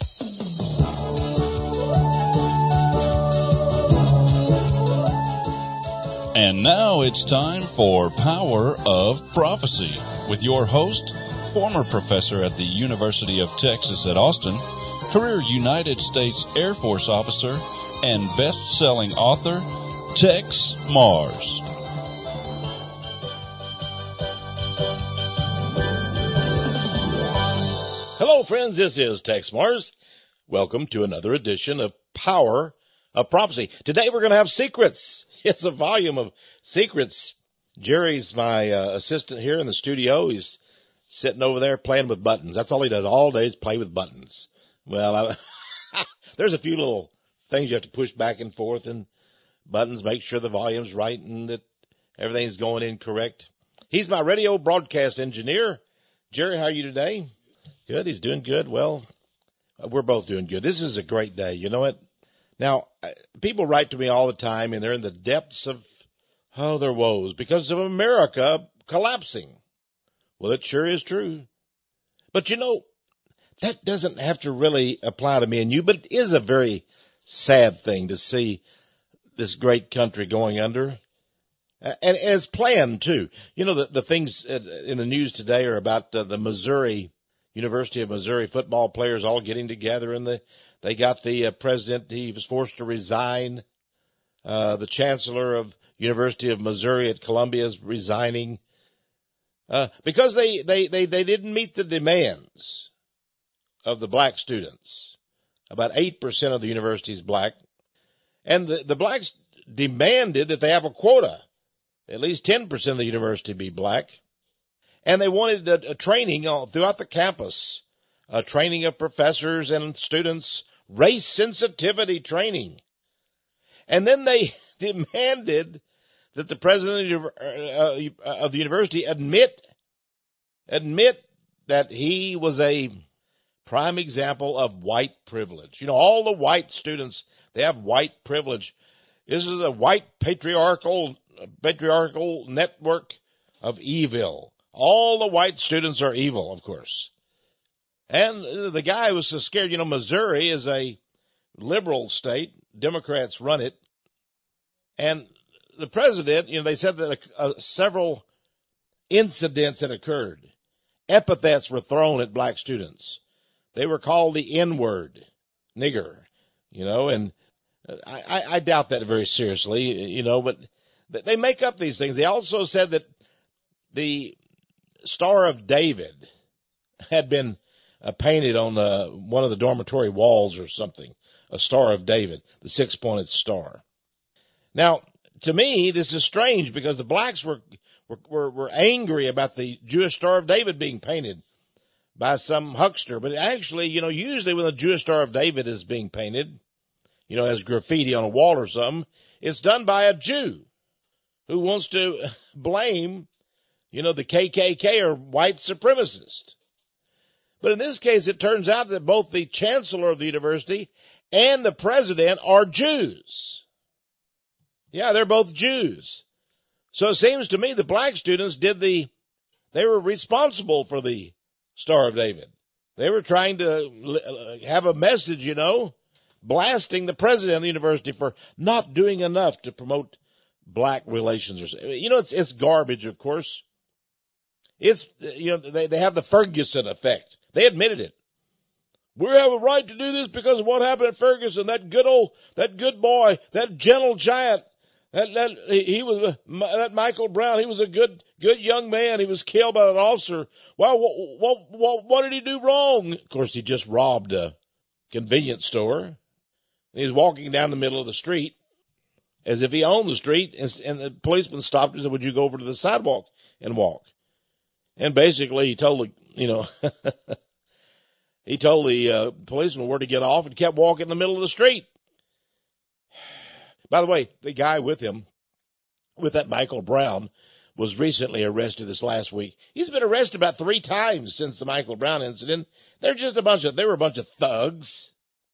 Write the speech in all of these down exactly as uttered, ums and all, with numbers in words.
And now it's time for Power of Prophecy with your host, former professor at the University of Texas at Austin, career United States Air Force officer, and best-selling author, Tex Mars. Hello, friends. This is Tex Mars. Welcome to another edition of Power of Prophecy. Today we're going to have secrets. It's a volume of secrets. Jerry's my uh, assistant here in the studio. He's sitting over there playing with buttons. That's all he does all day is play with buttons. Well, I, there's a few little things you have to push back and forth and buttons, make sure the volume's right and that everything's going in correct. He's my radio broadcast engineer. Jerry, how are you today? Good. He's doing good. Well, we're both doing good. This is a great day. You know what? Now, people write to me all the time, and they're in the depths of, oh, their woes because of America collapsing. Well, it sure is true. But, you know, that doesn't have to really apply to me and you, but it is a very sad thing to see this great country going under. And as planned, too. You know, the, the things in the news today are about uh, the Missouri, University of Missouri football players all getting together, and the They got the uh, president, he was forced to resign. Uh, the chancellor of University of Missouri at Columbia is resigning. Uh, because they, they, they, they didn't meet the demands of the black students. About eight percent of the university is black. And the, the blacks demanded that they have a quota. At least ten percent of the university be black. And they wanted a, a training all throughout the campus. A training of professors and students, race sensitivity training. And then they demanded that the president of the university admit, admit that he was a prime example of white privilege. You know, all the white students, they have white privilege. This is a white patriarchal, patriarchal network of evil. All the white students are evil, of course. And the guy was so scared. You know, Missouri is a liberal state. Democrats run it. And the president, you know, they said that uh, several incidents had occurred. Epithets were thrown at black students. They were called the N-word, nigger, you know, and I, I, I doubt that very seriously, you know, but they make up these things. They also said that the Star of David had been Uh, painted on the, one of the dormitory walls or something, a Star of David, the six-pointed star. Now, to me, this is strange because the blacks were, were, were, were angry about the Jewish Star of David being painted by some huckster. But actually, you know, usually when the Jewish Star of David is being painted, you know, as graffiti on a wall or something, it's done by a Jew who wants to blame, you know, the K K K or white supremacist. But in this case, it turns out that both the chancellor of the university and the president are Jews. Yeah, they're both Jews. So it seems to me the black students did the, they were responsible for the Star of David. They were trying to have a message, you know, blasting the president of the university for not doing enough to promote black relations. Or you know, it's, it's garbage, of course. It's, you know, they, they have the Ferguson effect. They admitted it. We have a right to do this because of what happened at Ferguson. That good old, that good boy, that gentle giant, that, that, he was, that Michael Brown, he was a good, good young man. He was killed by an officer. Well, what, what, what, what did he do wrong? Of course, he just robbed a convenience store. And he was walking down the middle of the street as if he owned the street. And, and the policeman stopped and said, would you go over to the sidewalk and walk? And basically he told the, you know, he told the uh, policeman where to get off and kept walking in the middle of the street. By the way, the guy with him, with that Michael Brown, was recently arrested this last week. He's been arrested about three times since the Michael Brown incident. They're just a bunch of, they were a bunch of thugs.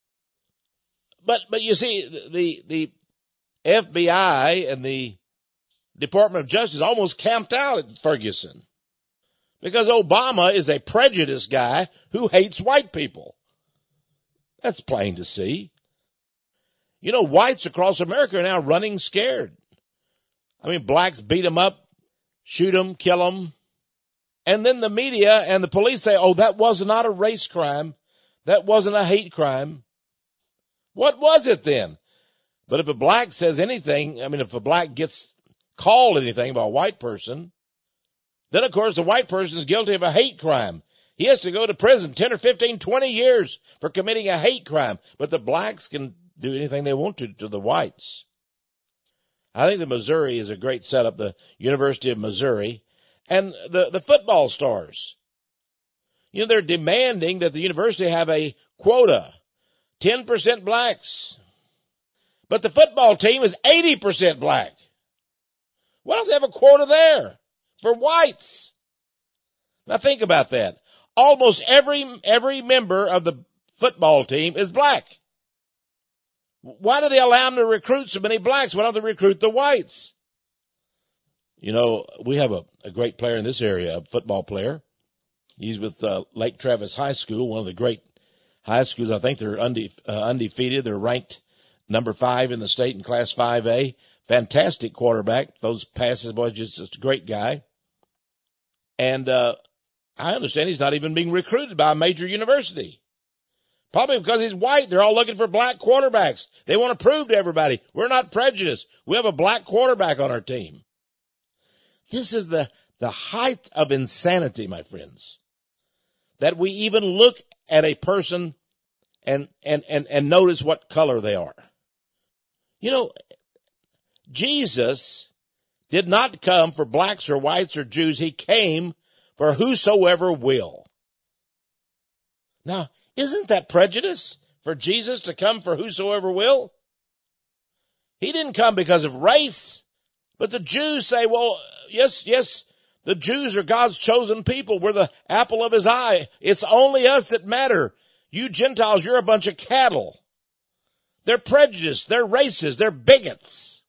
But, but you see, the, the F B I and the Department of Justice almost camped out at Ferguson because Obama is a prejudiced guy who hates white people. That's plain to see. You know, whites across America are now running scared. I mean, blacks beat them up, shoot them, kill them. And then the media and the police say, oh, that was not a race crime. That wasn't a hate crime. What was it then? But if a black says anything, I mean, if a black gets called anything by a white person, then of course the white person is guilty of a hate crime. He has to go to prison ten or fifteen, twenty years for committing a hate crime. But the blacks can do anything they want to to the whites. I think the Missouri is a great setup, the University of Missouri, and the, the football stars. You know, they're demanding that the university have a quota, ten percent blacks. But the football team is eighty percent black. Why don't they have a quota there for whites? Now think about that. Almost every, every member of the football team is black. Why do they allow them to recruit so many blacks? Why don't they recruit the whites? You know, we have a, a great player in this area, a football player. He's with uh, Lake Travis High School, one of the great high schools. I think they're unde- uh, undefeated. They're ranked number five in the state in Class five A. Fantastic quarterback. Those passes, boy, just, just a great guy. And uh I understand he's not even being recruited by a major university. Probably because he's white. They're all looking for black quarterbacks. They want to prove to everybody, we're not prejudiced. We have a black quarterback on our team. This is the, the height of insanity, my friends. That we even look at a person and, and, and, and notice what color they are. You know, Jesus did not come for blacks or whites or Jews. He came for whosoever will. Now, isn't that prejudice for Jesus to come for whosoever will? He didn't come because of race, but the Jews say, well, yes, yes, the Jews are God's chosen people. We're the apple of his eye. It's only us that matter. You Gentiles, you're a bunch of cattle. They're prejudiced. They're racist. They're bigots.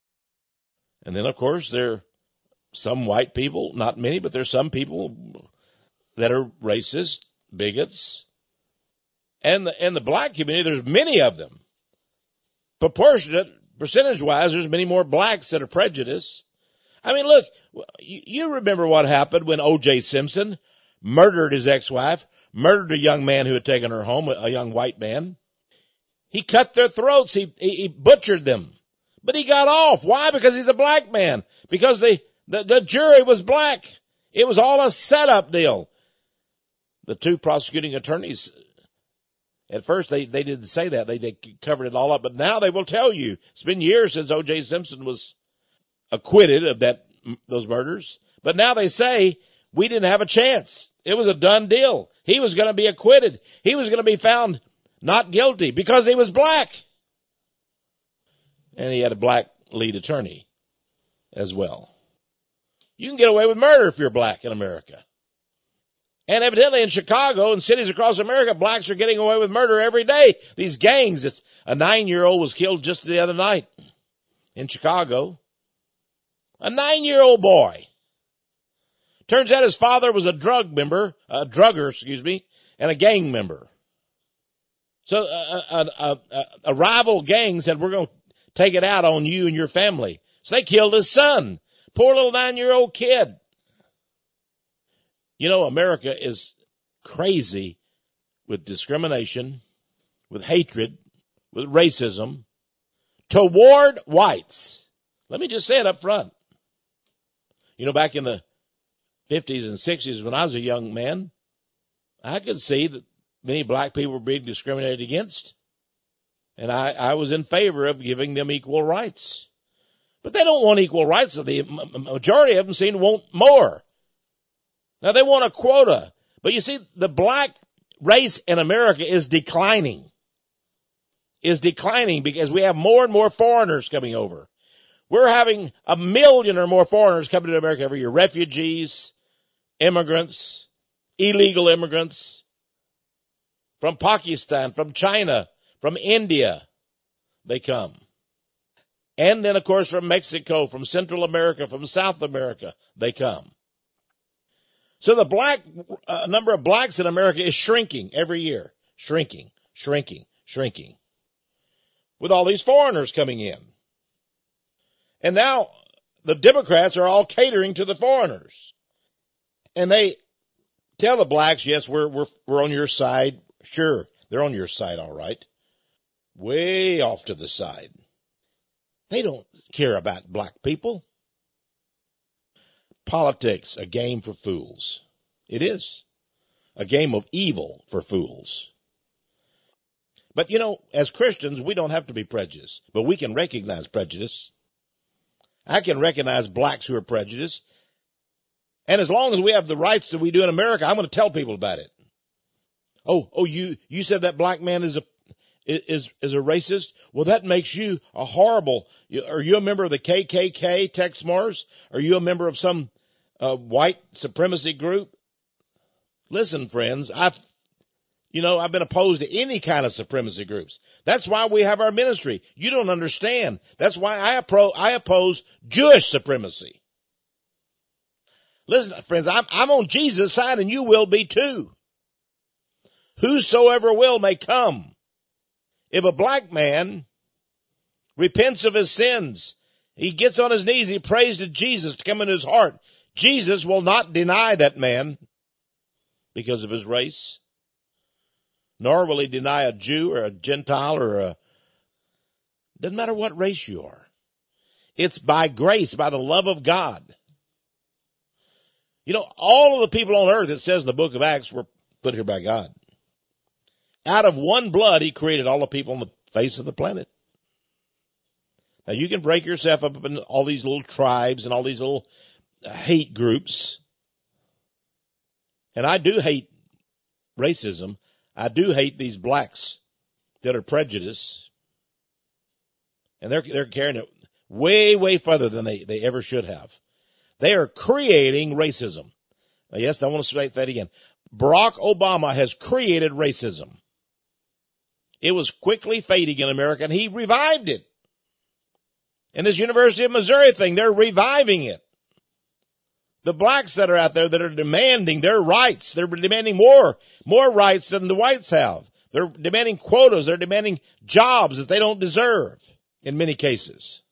And then, of course, there are some white people, not many, but there's some people that are racist, bigots. And the, and the black community, there's many of them. Proportionate, percentage-wise, there's many more blacks that are prejudiced. I mean, look, you, you remember what happened when O J Simpson murdered his ex-wife, murdered a young man who had taken her home, a young white man. He cut their throats. He, he, he butchered them. But he got off. Why? Because he's a black man. Because the, the, the jury was black. It was all a setup deal. The two prosecuting attorneys, at first they, they didn't say that. They, they covered it all up. But now they will tell you. It's been years since O J Simpson was acquitted of that, those murders. But now they say we didn't have a chance. It was a done deal. He was going to be acquitted. He was going to be found not guilty because he was black. And he had a black lead attorney as well. You can get away with murder if you're black in America. And evidently in Chicago and cities across America, blacks are getting away with murder every day. These gangs, it's, a nine-year-old was killed just the other night in Chicago. A nine-year-old boy. Turns out his father was a drug member, a drugger, excuse me, and a gang member. So a, a, a, a, a rival gang said, we're going to take it out on you and your family. So they killed his son. Poor little nine-year-old kid. You know, America is crazy with discrimination, with hatred, with racism toward whites. Let me just say it up front. You know, back in the fifties and sixties when I was a young man, I could see that many black people were being discriminated against. And I, I was in favor of giving them equal rights. But they don't want equal rights. The majority of them seem to want more. Now they want a quota. But you see, the black race in America is declining. Is declining because we have more and more foreigners coming over. We're having a million or more foreigners coming to America every year. Refugees, immigrants, illegal immigrants from Pakistan, from China, from India, they come. And then, of course, from Mexico, from Central America, from South America, they come. So the black uh, number of blacks in America is shrinking every year. Shrinking, shrinking, shrinking. With all these foreigners coming in. And now the Democrats are all catering to the foreigners. And they tell the blacks, yes, we're, we're, we're on your side. Sure, they're on your side, all right. Way off to the side. They don't care about black people. Politics, a game for fools. It is. A game of evil for fools. But, you know, as Christians, we don't have to be prejudiced, but we can recognize prejudice. I can recognize blacks who are prejudiced. And as long as we have the rights that we do in America, I'm going to tell people about it. Oh, oh, you, you said that black man is a, is, is a racist? Well, that makes you a horrible, are you a member of the K K K, Tex Mars? Are you a member of some uh, white supremacy group? Listen, friends, I've, you know, I've been opposed to any kind of supremacy groups. That's why we have our ministry. You don't understand. That's why I, appro- I oppose Jewish supremacy. Listen, friends, I'm, I'm on Jesus' side and you will be too. Whosoever will may come. If a black man repents of his sins, he gets on his knees, he prays to Jesus to come into his heart, Jesus will not deny that man because of his race. Nor will he deny a Jew or a Gentile or a, doesn't matter what race you are. It's by grace, by the love of God. You know, all of the people on earth, it says in the book of Acts, were put here by God. Out of one blood, he created all the people on the face of the planet. Now you can break yourself up in all these little tribes and all these little hate groups. And I do hate racism. I do hate these blacks that are prejudiced. And they're, they're carrying it way, way further than they, they ever should have. They are creating racism. Now, yes, I want to state that again. Barack Obama has created racism. It was quickly fading in America, and he revived it. And this University of Missouri thing, they're reviving it. The blacks that are out there that are demanding their rights, they're demanding more, more rights than the whites have. They're demanding quotas. They're demanding jobs that they don't deserve in many cases.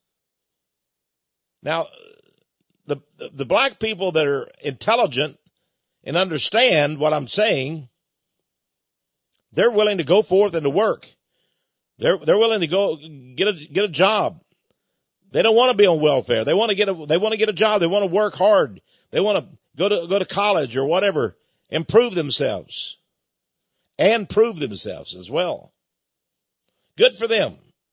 Now, the, the, the black people that are intelligent and understand what I'm saying, they're willing to go forth and to work. They're, they're willing to go get a, get a job. They don't want to be on welfare. They want to get a, they want to get a job. They want to work hard. They want to go to, go to college or whatever, improve themselves and prove themselves as well. Good for them.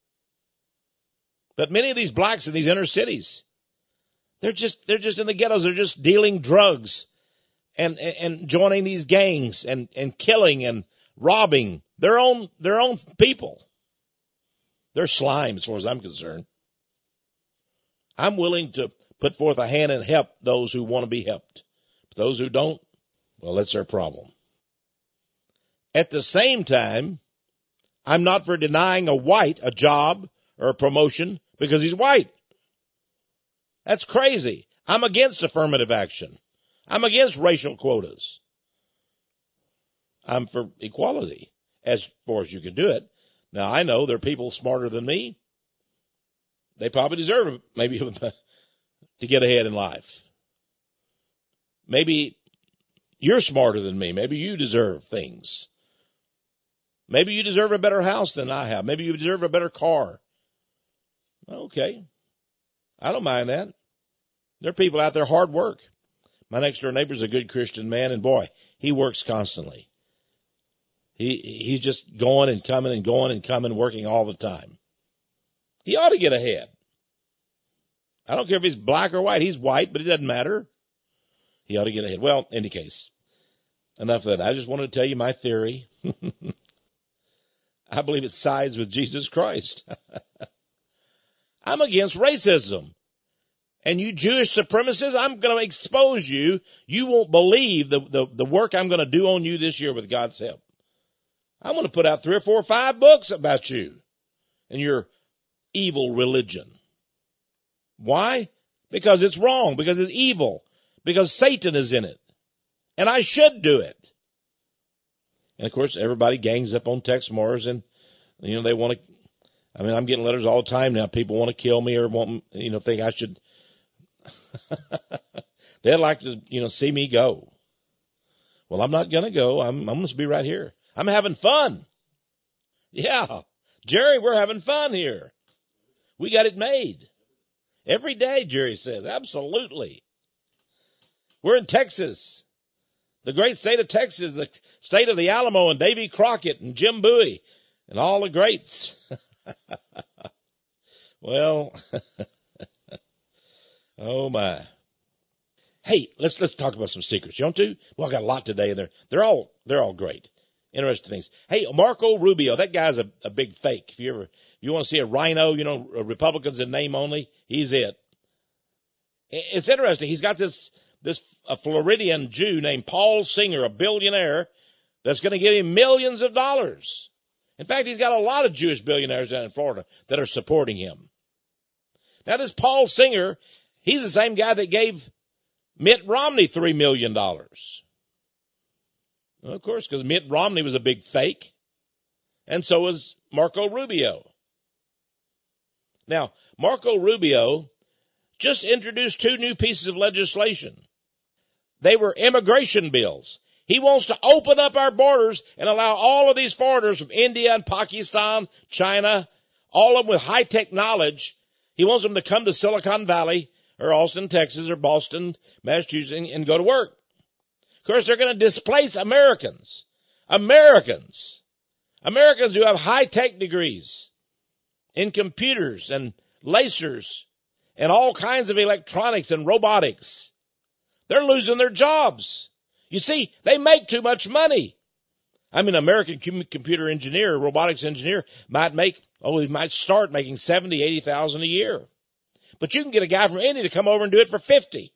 But many of these blacks in these inner cities, they're just, they're just in the ghettos. They're just dealing drugs and, and, and joining these gangs and, and killing and robbing their own, their own people. They're slime as far as I'm concerned. I'm willing to put forth a hand and help those who want to be helped. But those who don't, well, that's their problem. At the same time, I'm not for denying a white a job or a promotion because he's white. That's crazy. I'm against affirmative action. I'm against racial quotas. I'm for equality as far as you can do it. Now, I know there are people smarter than me. They probably deserve maybe to get ahead in life. Maybe you're smarter than me. Maybe you deserve things. Maybe you deserve a better house than I have. Maybe you deserve a better car. Okay. I don't mind that. There are people out there hard work. My next door neighbor's a good Christian man, and boy, he works constantly. He, he's just going and coming and going and coming, working all the time. He ought to get ahead. I don't care if he's black or white. He's white, but it doesn't matter. He ought to get ahead. Well, in any case, enough of that. I just wanted to tell you my theory. I believe it sides with Jesus Christ. I'm against racism. And you Jewish supremacists, I'm going to expose you. You won't believe the, the, the work I'm going to do on you this year with God's help. I'm going to put out three or four or five books about you and your evil religion. Why? Because it's wrong, because it's evil, because Satan is in it. And I should do it. And of course, everybody gangs up on Tex Mars, and, you know, they want to, I mean, I'm getting letters all the time now. People want to kill me or want, you know, think I should, they'd like to, you know, see me go. Well, I'm not going to go. I'm, I'm going to be right here. I'm having fun. Yeah. Jerry, we're having fun here. We got it made. Every day, Jerry says. Absolutely. We're in Texas. The great state of Texas, the state of the Alamo and Davy Crockett and Jim Bowie and all the greats. Well, oh my. Hey, let's, let's talk about some secrets. You want to? Well, I got a lot today and they're, they're all, they're all great. Interesting things. Hey, Marco Rubio, that guy's a, a big fake. If you ever, if you want to see a rhino, you know, Republicans in name only, he's it. It's interesting. He's got this, this a Floridian Jew named Paul Singer, a billionaire, that's going to give him millions of dollars. In fact, he's got a lot of Jewish billionaires down in Florida that are supporting him. Now, this Paul Singer, he's the same guy that gave Mitt Romney three million dollars. Well, of course, because Mitt Romney was a big fake, and so was Marco Rubio. Now, Marco Rubio just introduced two new pieces of legislation. They were immigration bills. He wants to open up our borders and allow all of these foreigners from India and Pakistan, China, all of them with high-tech knowledge. He wants them to come to Silicon Valley or Austin, Texas, or Boston, Massachusetts, and go to work. Of course, they're going to displace Americans. Americans. Americans who have high-tech degrees in computers and lasers and all kinds of electronics and robotics. They're losing their jobs. You see, they make too much money. I mean, an American computer engineer, robotics engineer might make, oh, he might start making seventy, eighty thousand a year. But you can get a guy from India to come over and do it for fifty.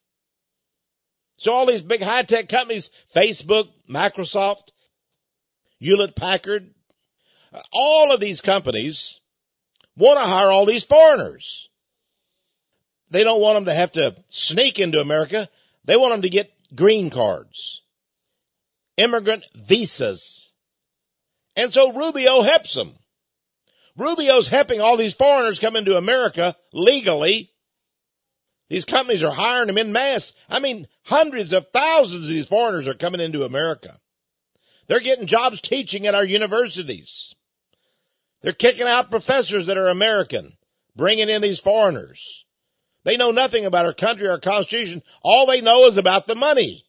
So all these big high-tech companies, Facebook, Microsoft, Hewlett-Packard, all of these companies want to hire all these foreigners. They don't want them to have to sneak into America. They want them to get green cards, immigrant visas. And so Rubio helps them. Rubio's helping all these foreigners come into America legally. These companies are hiring them en masse. I mean, hundreds of thousands of these foreigners are coming into America. They're getting jobs teaching at our universities. They're kicking out professors that are American, bringing in these foreigners. They know nothing about our country, our Constitution. All they know is about the money.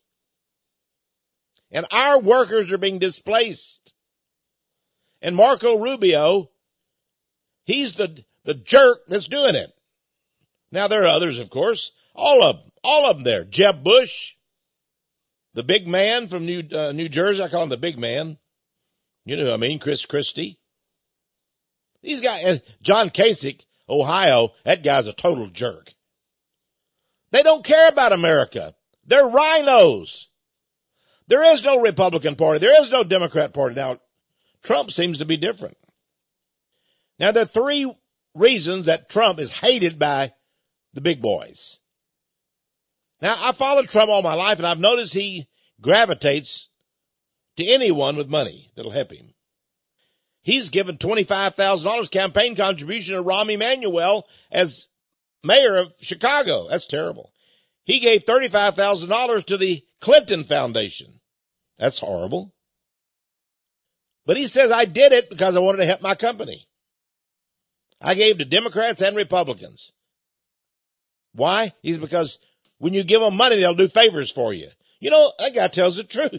And our workers are being displaced. And Marco Rubio, he's the, the jerk that's doing it. Now, there are others, of course. All of them. All of them there. Jeb Bush, the big man from New, uh, New Jersey. I call him the big man. You know who I mean, Chris Christie. These guys, and John Kasich, Ohio, that guy's a total jerk. They don't care about America. They're rhinos. There is no Republican Party. There is no Democrat Party. Now, Trump seems to be different. Now, there are three reasons that Trump is hated by the big boys. Now, I followed Trump all my life, and I've noticed he gravitates to anyone with money that'll help him. He's given twenty-five thousand dollars campaign contribution to Rahm Emanuel as mayor of Chicago. That's terrible. He gave thirty-five thousand dollars to the Clinton Foundation. That's horrible. But he says, I did it because I wanted to help my company. I gave to Democrats and Republicans. Why? He's because when you give them money, they'll do favors for you. You know, that guy tells the truth.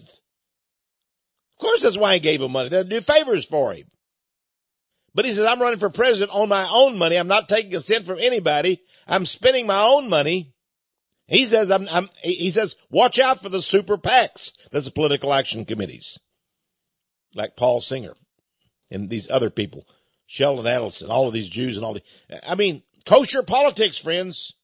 Of course that's why he gave him money. They'll do favors for him. But he says, I'm running for president on my own money. I'm not taking a cent from anybody. I'm spending my own money. He says, I'm, I'm, he says, watch out for the super PACs. That's the political action committees. Like Paul Singer and these other people. Sheldon Adelson, all of these Jews and all the, I mean, kosher politics, friends.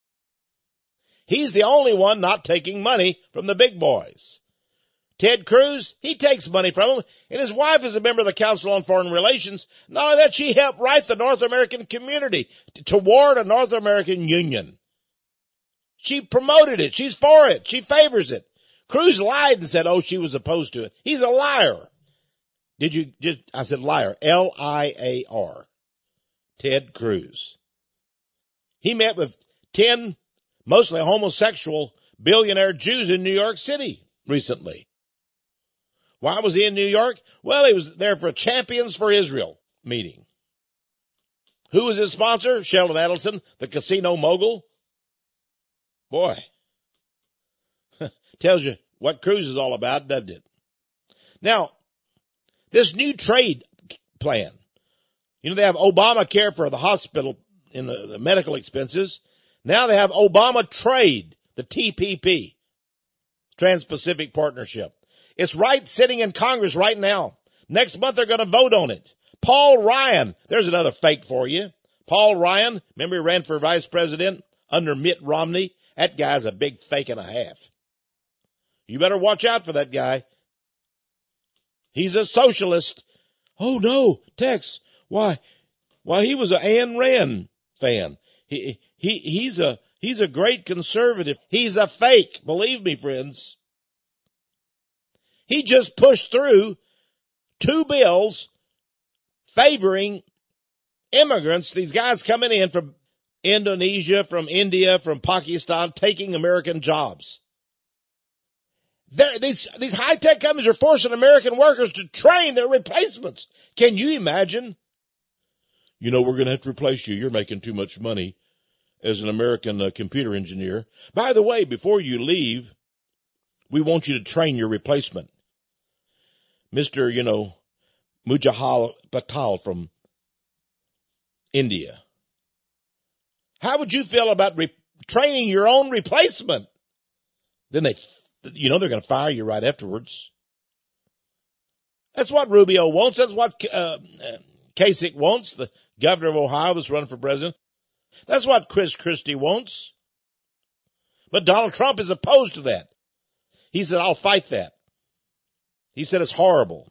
He's the only one not taking money from the big boys. Ted Cruz, he takes money from him, and his wife is a member of the Council on Foreign Relations. Not only that, she helped write the North American community toward a North American union. She promoted it. She's for it. She favors it. Cruz lied and said, oh, she was opposed to it. He's a liar. Did you just, I said liar, L I A R, Ted Cruz. He met with ten mostly homosexual billionaire Jews in New York City recently. Why was he in New York? Well, he was there for a Champions for Israel meeting. Who was his sponsor? Sheldon Adelson, the casino mogul. Boy, tells you what Cruz is all about, doesn't it? Now, this new trade plan, you know, they have Obamacare for the hospital in the, the medical expenses. Now they have Obama Trade, the T P P, Trans-Pacific Partnership. It's right sitting in Congress right now. Next month they're going to vote on it. Paul Ryan, there's another fake for you. Paul Ryan, remember he ran for vice president under Mitt Romney? That guy's a big fake and a half. You better watch out for that guy. He's a socialist. Oh no, Tex, why? Why, he was an Ayn Rand fan. He, he, he's a, he's a great conservative. He's a fake. Believe me, friends. He just pushed through two bills favoring immigrants, these guys coming in from Indonesia, from India, from Pakistan, taking American jobs. They're, these, these high-tech companies are forcing American workers to train their replacements. Can you imagine? You know, we're going to have to replace you. You're making too much money as an American uh, computer engineer. By the way, before you leave, we want you to train your replacement. Mister, you know, Mujahal Patel from India. How would you feel about re- training your own replacement? Then they, you know, they're going to fire you right afterwards. That's what Rubio wants. That's what uh, Kasich wants, the governor of Ohio that's running for president. That's what Chris Christie wants. But Donald Trump is opposed to that. He said, I'll fight that. He said it's horrible.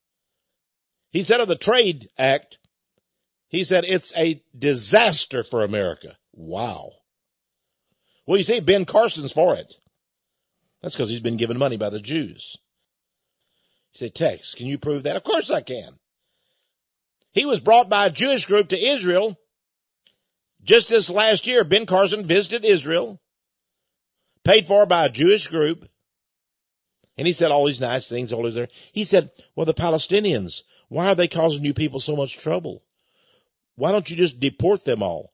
He said of the Trade Act, he said it's a disaster for America. Wow. Well, you see, Ben Carson's for it. That's because he's been given money by the Jews. You say, Tex, can you prove that? Of course I can. He was brought by a Jewish group to Israel. Just this last year, Ben Carson visited Israel, paid for by a Jewish group. And he said all these nice things, all these there. He said, well, the Palestinians, why are they causing you people so much trouble? Why don't you just deport them all?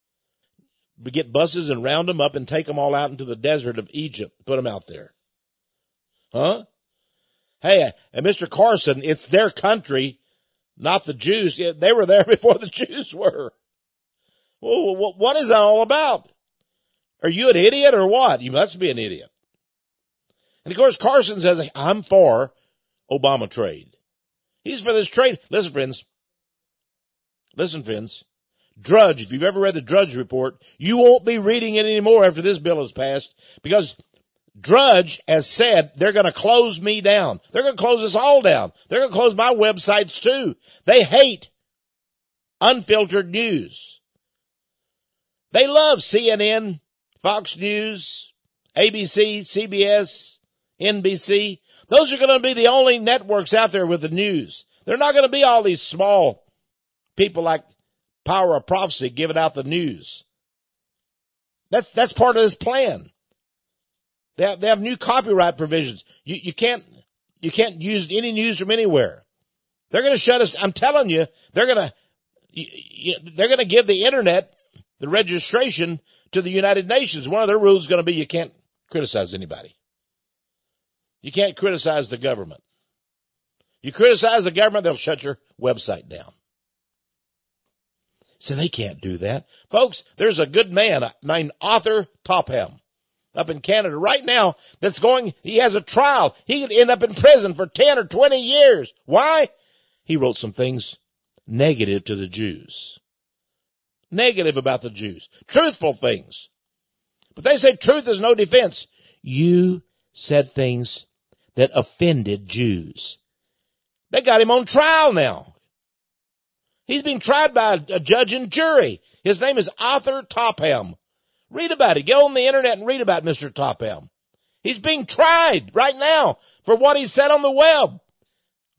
Get buses and round them up and take them all out into the desert of Egypt. Put them out there. Huh? Hey, and Mister Carson, it's their country, not the Jews. They were there before the Jews were. Well, what is that all about? Are you an idiot or what? You must be an idiot. And of course, Carson says, I'm for Obama trade. He's for this trade. Listen, friends. Listen, friends. Drudge, if you've ever read the Drudge report, you won't be reading it anymore after this bill is passed, because Drudge has said they're going to close me down. They're going to close us all down. They're going to close my websites too. They hate unfiltered news. They love C N N, Fox News, A B C, C B S, N B C. Those are going to be the only networks out there with the news. They're not going to be all these small people like Power of Prophecy giving out the news. That's, that's part of this plan. They have, they have new copyright provisions. You, you can't, you can't use any news from anywhere. They're going to shut us. I'm telling you, they're going to, you, you, they're going to give the internet the registration to the United Nations. One of their rules is going to be you can't criticize anybody. You can't criticize the government. You criticize the government, they'll shut your website down. So they can't do that. Folks, there's a good man named Arthur Topham up in Canada right now that's going, he has a trial. He could end up in prison for ten or twenty years. Why? He wrote some things negative to the Jews. Negative about the Jews. Truthful things. But they say truth is no defense. You said things that offended Jews. They got him on trial now. He's being tried by a judge and jury. His name is Arthur Topham. Read about it. Go on the internet and read about Mister Topham. He's being tried right now for what he said on the web.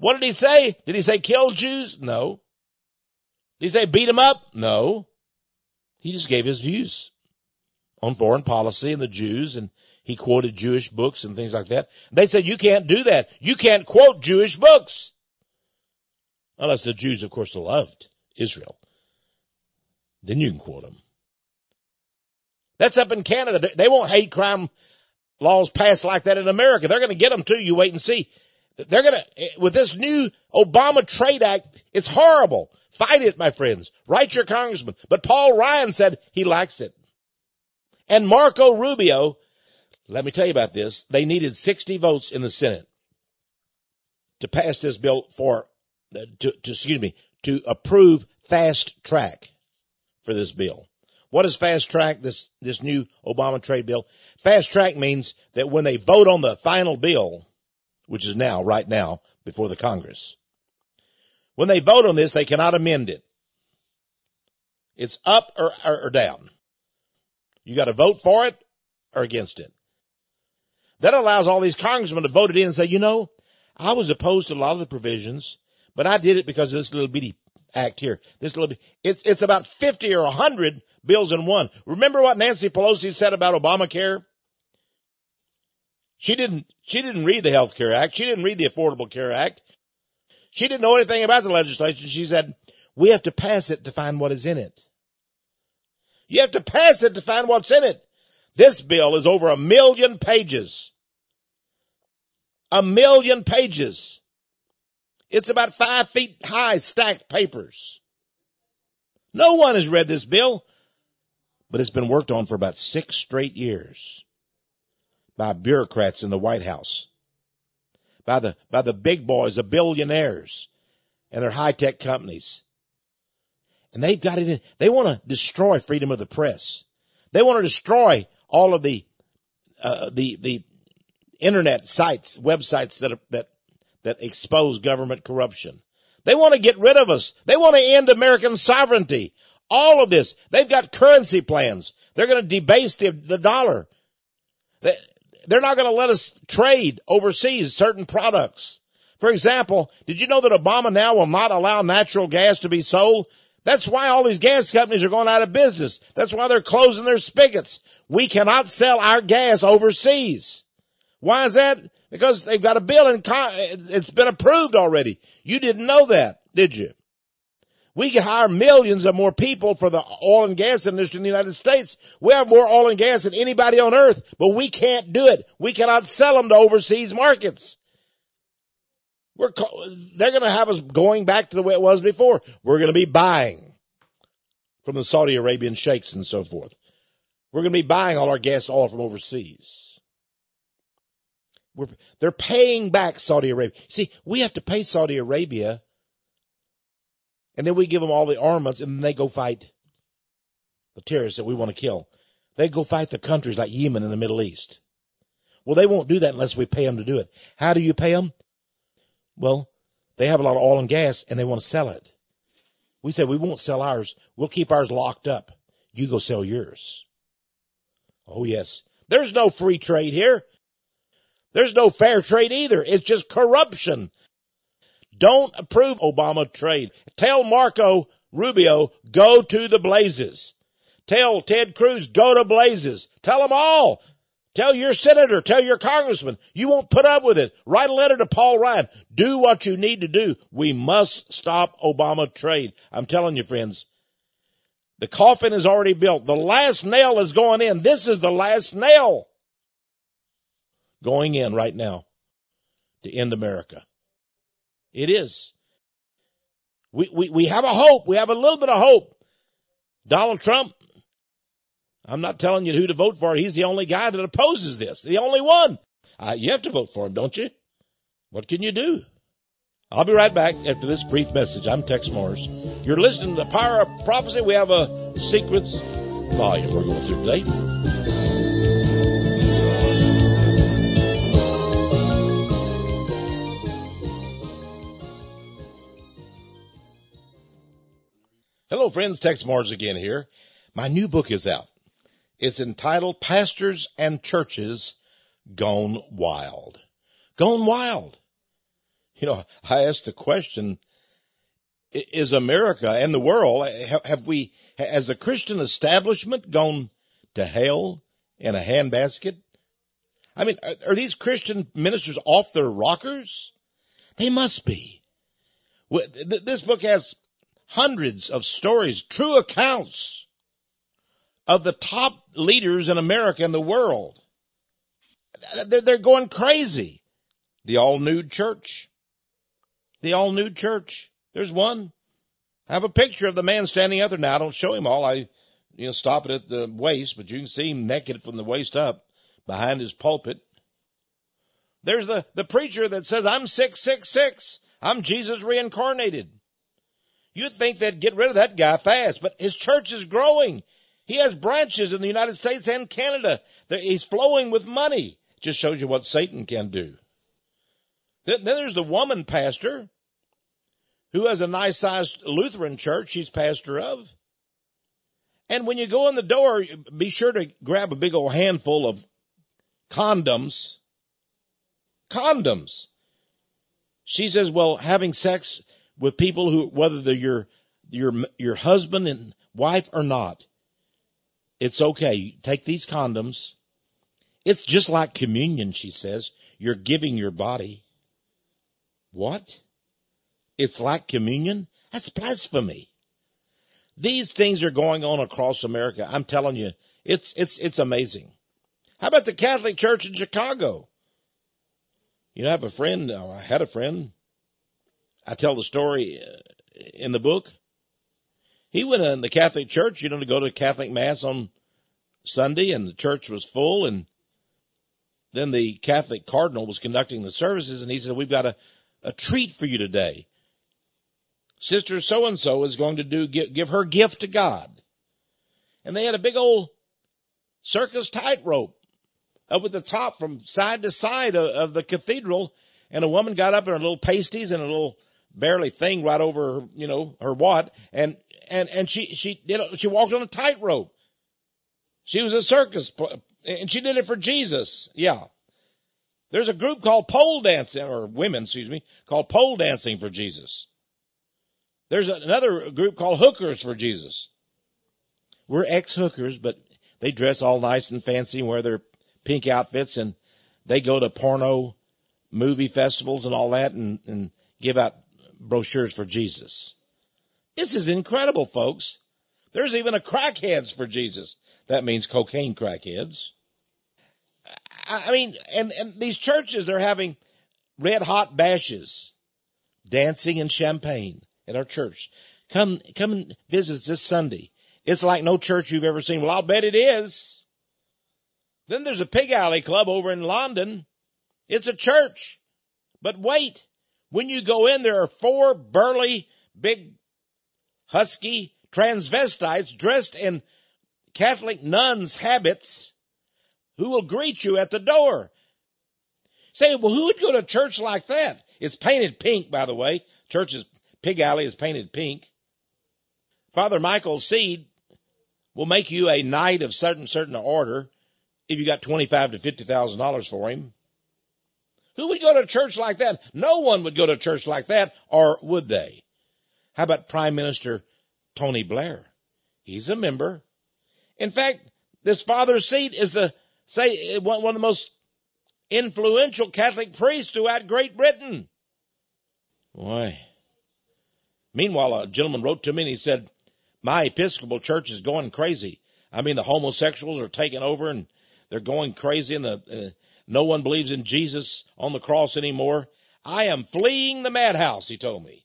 What did he say? Did he say kill Jews? No. Did he say beat them up? No. He just gave his views on foreign policy and the Jews, and he quoted Jewish books and things like that. They said, you can't do that. You can't quote Jewish books. Unless the Jews, of course, loved Israel. Then you can quote them. That's up in Canada. They won't hate crime laws passed like that in America. They're going to get them too. You wait and see. They're going to, with this new Obama Trade Act, it's horrible. Fight it, my friends. Write your congressman. But Paul Ryan said he likes it. And Marco Rubio, let me tell you about this. They needed sixty votes in the Senate to pass this bill for, to, to excuse me, to approve fast track for this bill. What is fast track, this, this new Obama trade bill? Fast track means that when they vote on the final bill, which is now, right now, before the Congress, when they vote on this, they cannot amend it. It's up or, or, or down. You got to vote for it or against it. That allows all these congressmen to vote it in and say, you know, I was opposed to a lot of the provisions, but I did it because of this little bitty act here. This little, it's, it's about fifty or a hundred bills in one. Remember what Nancy Pelosi said about Obamacare? She didn't, she didn't read the Health Care Act. She didn't read the Affordable Care Act. She didn't know anything about the legislation. She said, we have to pass it to find what is in it. You have to pass it to find what's in it. This bill is over a million pages. A million pages. It's about five feet high stacked papers. No one has read this bill, but it's been worked on for about six straight years by bureaucrats in the White House, by the, by the big boys, the billionaires and their high-tech companies. And they've got it in. They want to destroy freedom of the press. They want to destroy all of the, uh, the, the internet sites, websites that are, that, that expose government corruption. They want to get rid of us. They want to end American sovereignty. All of this. They've got currency plans. They're going to debase the, the dollar. They, they're not going to let us trade overseas certain products. For example, did you know that Obama now will not allow natural gas to be sold? That's why all these gas companies are going out of business. That's why they're closing their spigots. We cannot sell our gas overseas. Why is that? Because they've got a bill and it's been approved already. You didn't know that, did you? We can hire millions of more people for the oil and gas industry in the United States. We have more oil and gas than anybody on earth, but we can't do it. We cannot sell them to overseas markets. We're, they're going to have us going back to the way it was before. We're going to be buying from the Saudi Arabian sheikhs and so forth. We're going to be buying all our gas oil from overseas. We're, they're paying back Saudi Arabia. See, we have to pay Saudi Arabia, and then we give them all the armaments, and then they go fight the terrorists that we want to kill. They go fight the countries like Yemen in the Middle East. Well, they won't do that unless we pay them to do it. How do you pay them? Well, they have a lot of oil and gas, and they want to sell it. We said we won't sell ours. We'll keep ours locked up. You go sell yours. Oh, yes. There's no free trade here. There's no fair trade either. It's just corruption. Don't approve Obama trade. Tell Marco Rubio, go to the blazes. Tell Ted Cruz, go to blazes. Tell them all. Tell your senator, tell your congressman, you won't put up with it. Write a letter to Paul Ryan. Do what you need to do. We must stop Obama trade. I'm telling you, friends, the coffin is already built. The last nail is going in. This is the last nail going in right now to end America. It is. We, we, we have a hope. We have a little bit of hope. Donald Trump, I'm not telling you who to vote for. He's the only guy that opposes this. The only one. Uh, you have to vote for him, don't you? What can you do? I'll be right back after this brief message. I'm Tex Morris. You're listening to the Power of Prophecy. We have a Secrets volume we're going through today. Hello, friends. Tex Morris again here. My new book is out. It's entitled Pastors and Churches Gone Wild. Gone Wild. You know, I asked the question, is America and the world, have we, has the Christian establishment gone to hell in a handbasket? I mean, are, are these Christian ministers off their rockers? They must be. This book has hundreds of stories, true accounts of the top leaders in America and the world. They're, they're going crazy. The all-nude church. The all-nude church. There's one. I have a picture of the man standing up there. Now, I don't show him all. I, you know, stop it at the waist, but you can see him naked from the waist up behind his pulpit. There's the, the preacher that says, I'm six six six. I'm Jesus reincarnated. You'd think they'd get rid of that guy fast, but his church is growing. He has branches in the United States and Canada. He's flowing with money. Just shows you what Satan can do. Then, then there's the woman pastor who has a nice-sized Lutheran church she's pastor of. And when you go in the door, be sure to grab a big old handful of condoms. Condoms. She says, well, having sex with people who, whether they're your, your, your husband and wife or not, it's okay. You take these condoms. It's just like communion, she says. You're giving your body. What? It's like communion? That's blasphemy. These things are going on across America. I'm telling you, it's, it's, it's amazing. How about the Catholic Church in Chicago? You know, I have a friend, I had a friend. I tell the story in the book. He went in the Catholic Church, you know, to go to Catholic Mass on Sunday, and the church was full, and then the Catholic cardinal was conducting the services, and he said, we've got a, a treat for you today. Sister so-and-so is going to do give, give her gift to God. And they had a big old circus tightrope up at the top from side to side of, of the cathedral, and a woman got up in her little pasties and a little barely thing right over her, you know, her what, and and and she she did she walked on a tightrope. She was a circus, and she did it for Jesus. Yeah. There's a group called pole dancing, or women, excuse me, called pole dancing for Jesus. There's another group called hookers for Jesus. We're ex-hookers, but they dress all nice and fancy and wear their pink outfits, and they go to porno movie festivals and all that, and, and give out brochures for Jesus. This is incredible, folks. There's even a crackheads for Jesus. That means cocaine crackheads. I mean, and, and these churches, they're having red hot bashes, dancing and champagne at our church. Come, come and visit us this Sunday. It's like no church you've ever seen. Well, I'll bet it is. Then there's a pig alley club over in London. It's a church. But wait, when you go in, there are four burly, big, husky transvestites dressed in Catholic nuns' habits who will greet you at the door. Say, well, who would go to a church like that? It's painted pink, by the way. Church's pig alley is painted pink. Father Michael Seed will make you a knight of certain certain order if you got twenty-five to fifty thousand dollars for him. Who would go to a church like that? No one would go to a church like that, or would they? How about Prime Minister Tony Blair? He's a member. In fact, this Father Seed is the say one of the most influential Catholic priests throughout Great Britain. Boy. Meanwhile, a gentleman wrote to me and he said, my Episcopal church is going crazy. I mean, the homosexuals are taking over and they're going crazy, and the uh, no one believes in Jesus on the cross anymore. I am fleeing the madhouse, he told me.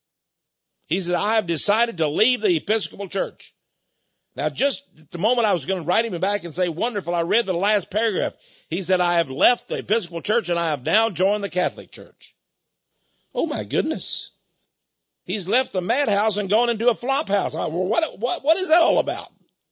He said, I have decided to leave the Episcopal church. Now, just at the moment I was going to write him back and say, wonderful, I read the last paragraph. He said, I have left the Episcopal church and I have now joined the Catholic church. Oh, my goodness. He's left the madhouse and gone into a flop house. Well, what, what, what is that all about?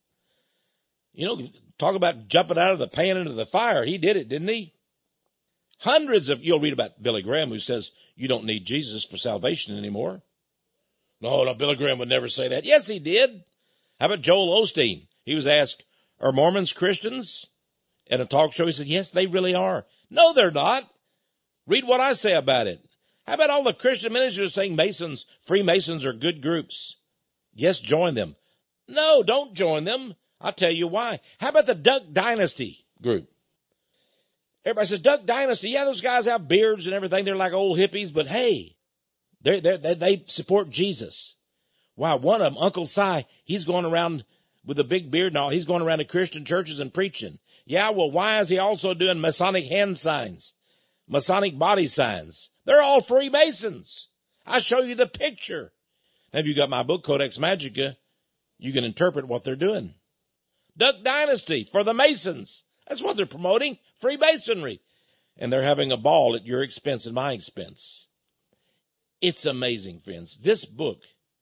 You know, talk about jumping out of the pan into the fire. He did it, didn't he? Hundreds of, you'll read about Billy Graham, who says you don't need Jesus for salvation anymore. No, no, Billy Graham would never say that. Yes, he did. How about Joel Osteen? He was asked, are Mormons Christians? At a talk show, he said, yes, they really are. No, they're not. Read what I say about it. How about all the Christian ministers saying Masons, Freemasons are good groups? Yes, join them. No, don't join them. I'll tell you why. How about the Duck Dynasty group? Everybody says, Duck Dynasty, yeah, those guys have beards and everything. They're like old hippies, but hey, they're, they're, they they support Jesus. Wow, one of them, Uncle Si, he's going around with a big beard and all. He's going around to Christian churches and preaching. Yeah, well, why is he also doing Masonic hand signs, Masonic body signs? They're all Freemasons. I show you the picture. Now, if you got my book, Codex Magica, you can interpret what they're doing. Duck Dynasty for the Masons. That's what they're promoting, Freemasonry. And they're having a ball at your expense and my expense. It's amazing, friends. This book,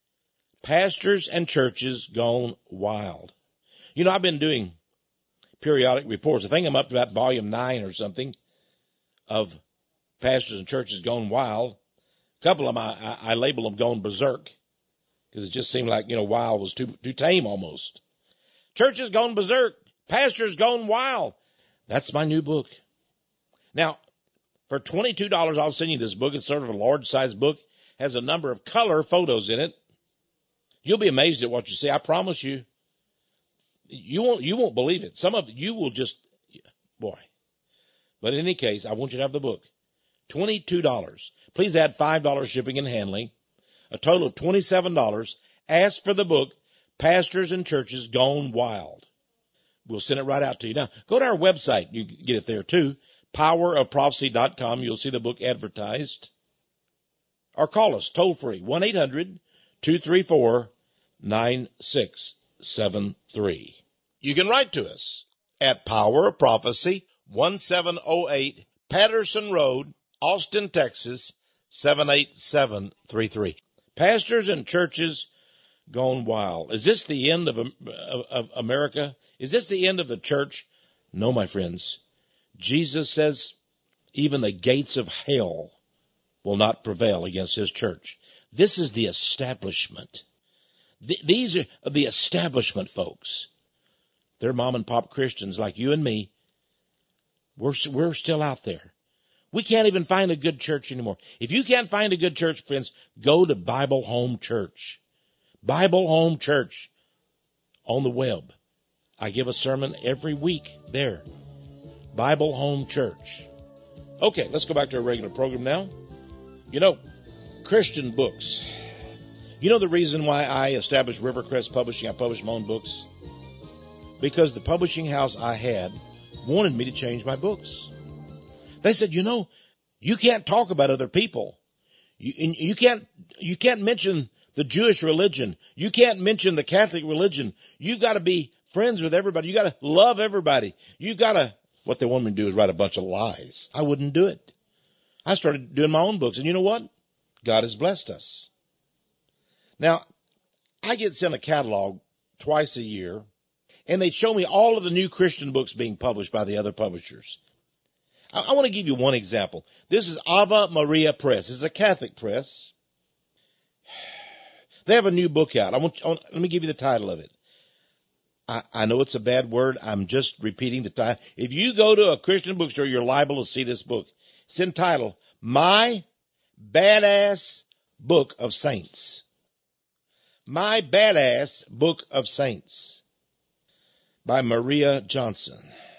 Pastors and Churches Gone Wild. You know, I've been doing periodic reports. I think I'm up to about volume nine or something of Pastors and Churches Gone Wild. A couple of them, I, I label them Gone Berserk because it just seemed like, you know, wild was too, too tame almost. Churches Gone Berserk, Pastors Gone Wild. That's my new book. Now, for twenty-two dollars, I'll send you this book. It's sort of a large-sized book. Has a number of color photos in it. You'll be amazed at what you see. I promise you. You won't, you won't believe it. Some of you will just, boy. But in any case, I want you to have the book. twenty-two dollars. Please add five dollars shipping and handling. A total of twenty-seven dollars. Ask for the book, Pastors and Churches Gone Wild. We'll send it right out to you. Now, go to our website. You can get it there too. power of prophecy dot com. You'll see the book advertised. Or call us toll free, one eight hundred two three four nine six seven three. You can write to us at Power of Prophecy, one seven oh eight Patterson Road, Austin, Texas, seven eight seven three three. Pastors and Churches Gone Wild. Is this the end of, of, of America? Is this the end of the church? No, my friends. Jesus says even the gates of hell will not prevail against his church. This is the establishment. Th- these are the establishment folks. They're mom and pop Christians like you and me. We're, we're still out there. We can't even find a good church anymore. If you can't find a good church, friends, go to Bible Home Church. Bible Home Church on the web. I give a sermon every week there. Bible Home Church. Okay, let's go back to our regular program now. You know, Christian books. You know the reason why I established Rivercrest Publishing? I published my own books. Because the publishing house I had wanted me to change my books. They said, you know, you can't talk about other people. You, and you can't, you can't mention the Jewish religion. You can't mention the Catholic religion. You got to be friends with everybody. You got to love everybody. You got to, what they want me to do is write a bunch of lies. I wouldn't do it. I started doing my own books. And you know what? God has blessed us. Now, I get sent a catalog twice a year, and they show me all of the new Christian books being published by the other publishers. I, I want to give you one example. This is Ave Maria Press. It's a Catholic press. They have a new book out. I want, I want, let me give you the title of it. I, I know it's a bad word. I'm just repeating the title. If you go to a Christian bookstore, you're liable to see this book. It's entitled, My Badass Book of Saints. My Badass Book of Saints by Maria Johnson.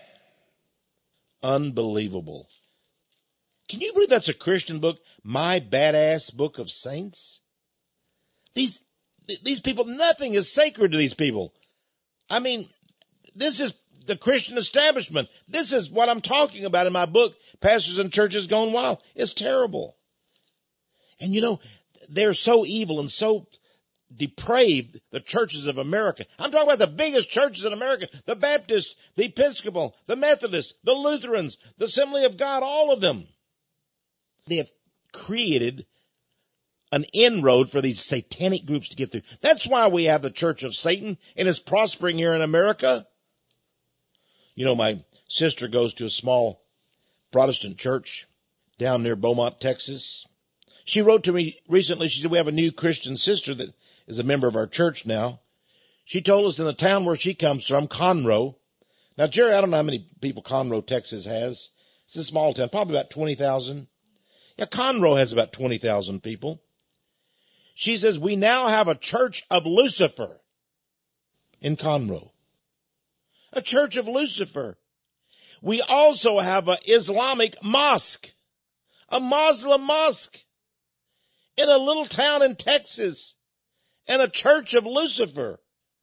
Unbelievable. Can you believe that's a Christian book? My Badass Book of Saints? These, these people, nothing is sacred to these people. I mean, this is the Christian establishment. This is what I'm talking about in my book, Pastors and Churches Gone Wild. It's terrible. And you know, they're so evil and so depraved, the churches of America. I'm talking about the biggest churches in America, the Baptists, the Episcopal, the Methodists, the Lutherans, the Assembly of God, all of them. They have created an inroad for these satanic groups to get through. That's why we have the Church of Satan, and it's prospering here in America. You know, my sister goes to a small Protestant church down near Beaumont, Texas. She wrote to me recently. She said, we have a new Christian sister that is a member of our church now. She told us in the town where she comes from, Conroe. Now, Jerry, I don't know how many people Conroe, Texas has. It's a small town, probably about twenty thousand. Yeah, Conroe has about twenty thousand people. She says, we now have a church of Lucifer in Conroe. A church of Lucifer. We also have an Islamic mosque, a Muslim mosque in a little town in Texas, and a church of Lucifer.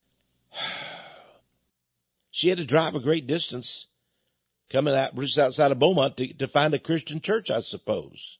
She had to drive a great distance coming out just outside of Beaumont to, to find a Christian church, I suppose.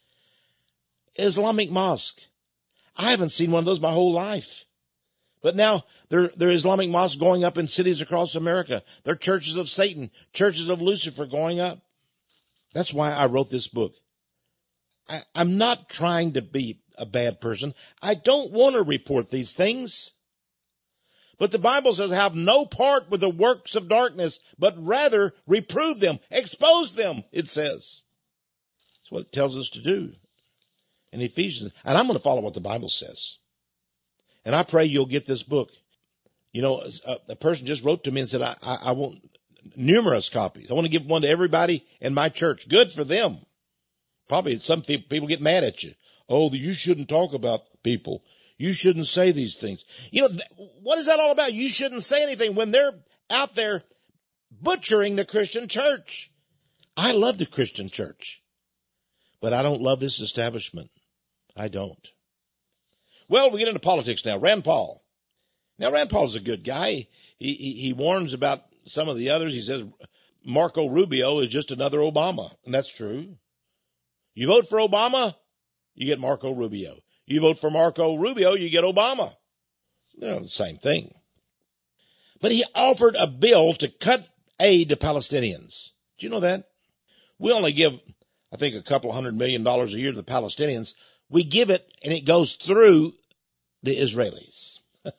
Islamic mosque. I haven't seen one of those my whole life. But now there, there are Islamic mosques going up in cities across America. There are churches of Satan, churches of Lucifer going up. That's why I wrote this book. I, I'm not trying to be a bad person. I don't want to report these things. But the Bible says, have no part with the works of darkness, but rather reprove them, expose them, it says. That's what it tells us to do in Ephesians. And I'm going to follow what the Bible says. And I pray you'll get this book. You know, a, a person just wrote to me and said, I, I, I want numerous copies. I want to give one to everybody in my church. Good for them. Probably some people, people get mad at you. Oh, you shouldn't talk about people. You shouldn't say these things. You know, th- what is that all about? You shouldn't say anything when they're out there butchering the Christian church. I love the Christian church, but I don't love this establishment. I don't. Well, we get into politics now. Rand Paul. Now, Rand Paul's a good guy. He, he, he warns about some of the others. He says Marco Rubio is just another Obama, and that's true. You vote for Obama, you get Marco Rubio. You vote for Marco Rubio, you get Obama. They're the same thing. But he offered a bill to cut aid to Palestinians. Do you know that? We only give, I think, a couple hundred million dollars a year to the Palestinians. We give it, and it goes through the Israelis.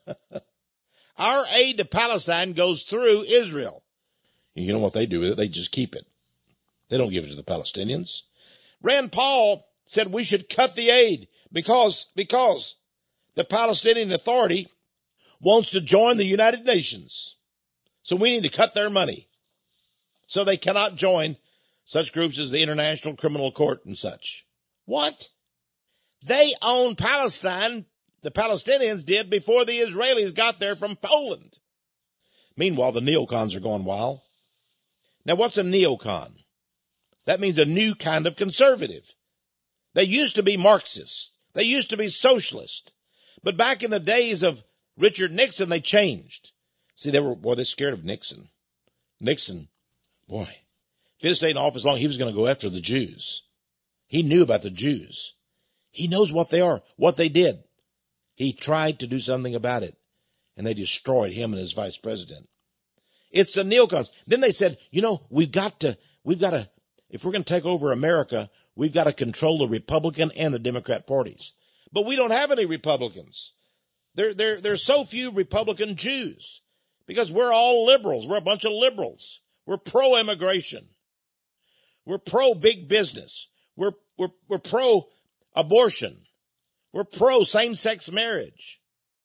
Our aid to Palestine goes through Israel. You know what they do with it? They just keep it. They don't give it to the Palestinians. Rand Paul said we should cut the aid because, because the Palestinian Authority wants to join the United Nations. So we need to cut their money so they cannot join such groups as the International Criminal Court and such. What? They own Palestine, the Palestinians did, before the Israelis got there from Poland. Meanwhile, the neocons are going wild. Now, what's a neocon? That means a new kind of conservative. They used to be Marxist. They used to be socialist. But back in the days of Richard Nixon, they changed. See, they were, boy, they're scared of Nixon. Nixon, boy, if he had stayed in office long, he was going to go after the Jews. He knew about the Jews. He knows what they are, what they did. He tried to do something about it, and they destroyed him and his vice president. It's the neocons. Then they said, you know, we've got to, we've got to, if we're going to take over America, we've got to control the Republican and the Democrat parties. But we don't have any Republicans. There, there, there's so few Republican Jews because we're all liberals. We're a bunch of liberals. We're pro-immigration. We're pro-big business. We're, we're, we're pro-abortion. We're pro-same-sex marriage.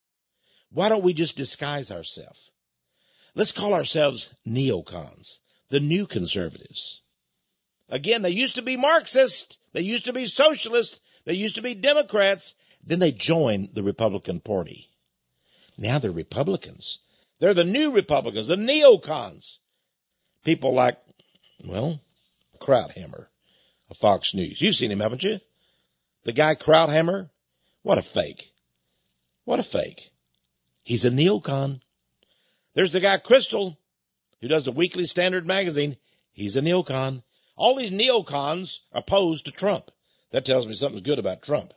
Why don't we just disguise ourselves? Let's call ourselves neocons, the new conservatives. Again, they used to be Marxist. They used to be socialist. They used to be Democrats. Then they joined the Republican Party. Now they're Republicans. They're the new Republicans, the neocons. People like, well, Krauthammer of Fox News. You've seen him, haven't you? The guy Krauthammer. What a fake. What a fake. He's a neocon. There's the guy Crystal who does the Weekly Standard magazine. He's a neocon. All these neocons are opposed to Trump. That tells me something's good about Trump.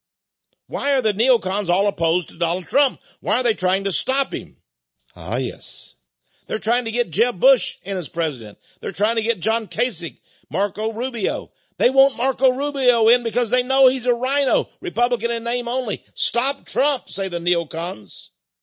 Why are the neocons all opposed to Donald Trump? Why are they trying to stop him? Ah, yes. They're trying to get Jeb Bush in as president. They're trying to get John Kasich, Marco Rubio. They want Marco Rubio in because they know he's a rhino, Republican in name only. Stop Trump, say the neocons.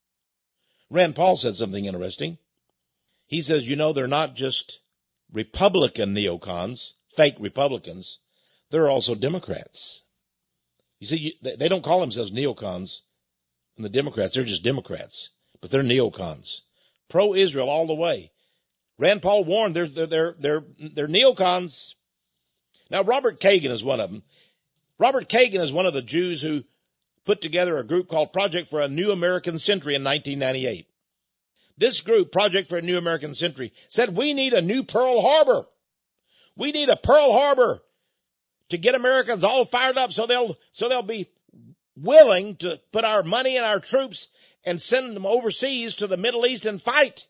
Rand Paul said something interesting. He says, you know, they're not just Republican neocons, fake Republicans. They're also Democrats. You see, they don't call themselves neocons and the Democrats. They're just Democrats, but they're neocons. Pro-Israel all the way. Rand Paul warned they're, they're, they're, they're neocons. Now, Robert Kagan is one of them. Robert Kagan is one of the Jews who put together a group called Project for a New American Century in nineteen ninety-eight. This group, Project for a New American Century, said we need a new Pearl Harbor. We need a Pearl Harbor to get Americans all fired up so they'll, so they'll be willing to put our money and our troops and send them overseas to the Middle East and fight.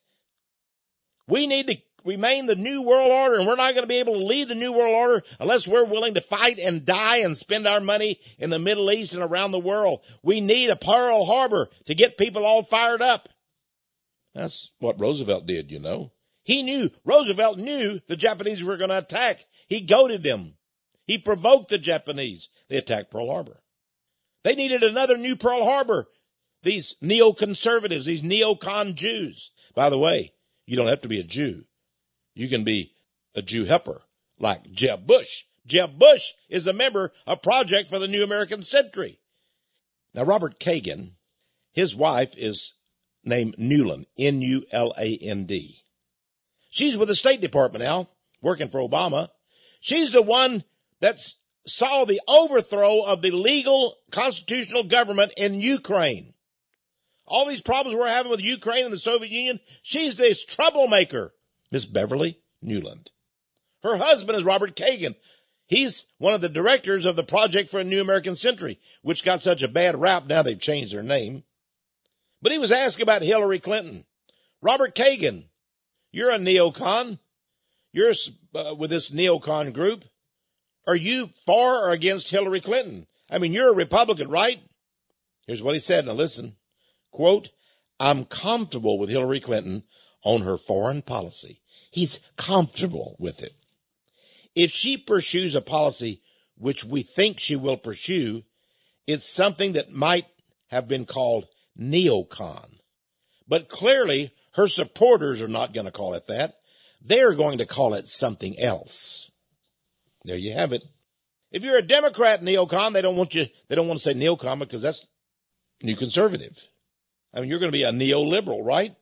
We need to remain the New World Order, and we're not going to be able to lead the New World Order unless we're willing to fight and die and spend our money in the Middle East and around the world. We need a Pearl Harbor to get people all fired up. That's what Roosevelt did, you know. He knew, Roosevelt knew the Japanese were going to attack. He goaded them. He provoked the Japanese. They attacked Pearl Harbor. They needed another new Pearl Harbor. These neoconservatives, these neocon Jews. By the way, you don't have to be a Jew. You can be a Jew helper, like Jeb Bush. Jeb Bush is a member of Project for the New American Century. Now, Robert Kagan, his wife is named Nuland, N U L A N D. She's with the State Department now, working for Obama. She's the one that saw the overthrow of the legal constitutional government in Ukraine. All these problems we're having with Ukraine and the Soviet Union, she's this troublemaker, Miss Beverly Nuland. Her husband is Robert Kagan. He's one of the directors of the Project for a New American Century, which got such a bad rap, now they've changed their name. But he was asked about Hillary Clinton. Robert Kagan, you're a neocon. You're uh, with this neocon group. Are you for or against Hillary Clinton? I mean, you're a Republican, right? Here's what he said. Now listen. Quote, I'm comfortable with Hillary Clinton on her foreign policy. He's comfortable with it. If she pursues a policy which we think she will pursue, it's something that might have been called neocon. But clearly, her supporters are not going to call it that. They're going to call it something else. There you have it. If you're a Democrat neocon, they don't want you, they don't want to say neocon because that's new conservative. I mean, you're going to be a neoliberal, right?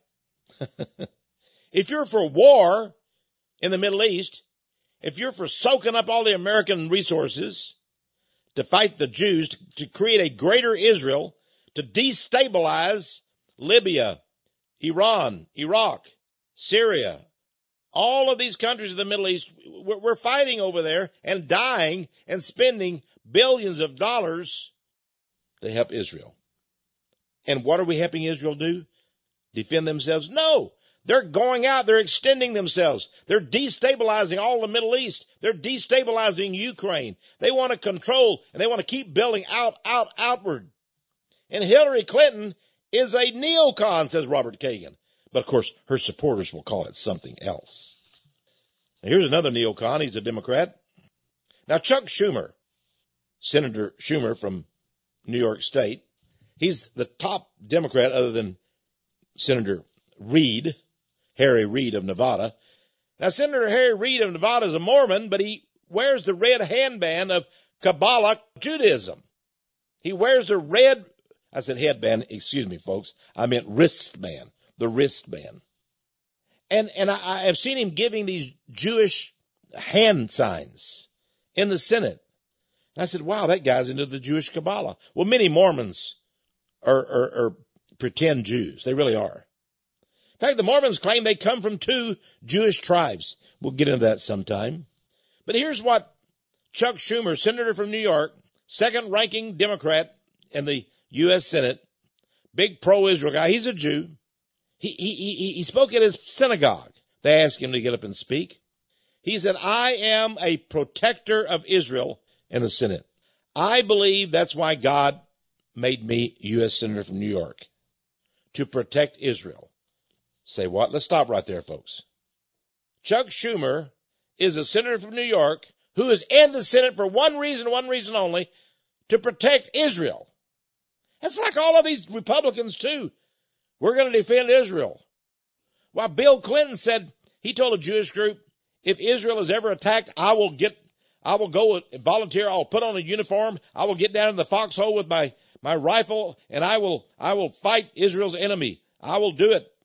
If you're for war in the Middle East, if you're for soaking up all the American resources to fight the Jews, to, to create a greater Israel, to destabilize Libya, Iran, Iraq, Syria, all of these countries of the Middle East, we're, we're fighting over there and dying and spending billions of dollars to help Israel. And what are we helping Israel do? Defend themselves? No. They're going out. They're extending themselves. They're destabilizing all the Middle East. They're destabilizing Ukraine. They want to control and they want to keep building out, out, outward. And Hillary Clinton is a neocon, says Robert Kagan. But of course, her supporters will call it something else. Now, here's another neocon. He's a Democrat. Now, Chuck Schumer, Senator Schumer from New York State, he's the top Democrat other than Senator Reid, Harry Reid of Nevada. Now, Senator Harry Reid of Nevada is a Mormon, but he wears the red handband of Kabbalah Judaism. He wears the red, I said headband, excuse me, folks. I meant wristband, the wristband. And, and I, I have seen him giving these Jewish hand signs in the Senate. And I said, wow, that guy's into the Jewish Kabbalah. Well, many Mormons are, are, are pretend Jews. They really are. In fact, the Mormons claim they come from two Jewish tribes. We'll get into that sometime. But here's what Chuck Schumer, senator from New York, second ranking Democrat in the U S Senate, big pro-Israel guy. He's a Jew. He, he, he, he spoke at his synagogue. They asked him to get up and speak. He said, I am a protector of Israel in the Senate. I believe that's why God made me U S Senator from New York, to protect Israel. Say what? Let's stop right there, folks. Chuck Schumer is a senator from New York who is in the Senate for one reason, one reason only, to protect Israel. That's like all of these Republicans, too. We're going to defend Israel. While Bill Clinton said, he told a Jewish group, if Israel is ever attacked, I will get, I will go volunteer, I'll put on a uniform, I will get down in the foxhole with my, my rifle, and I will, I will fight Israel's enemy. I will do it.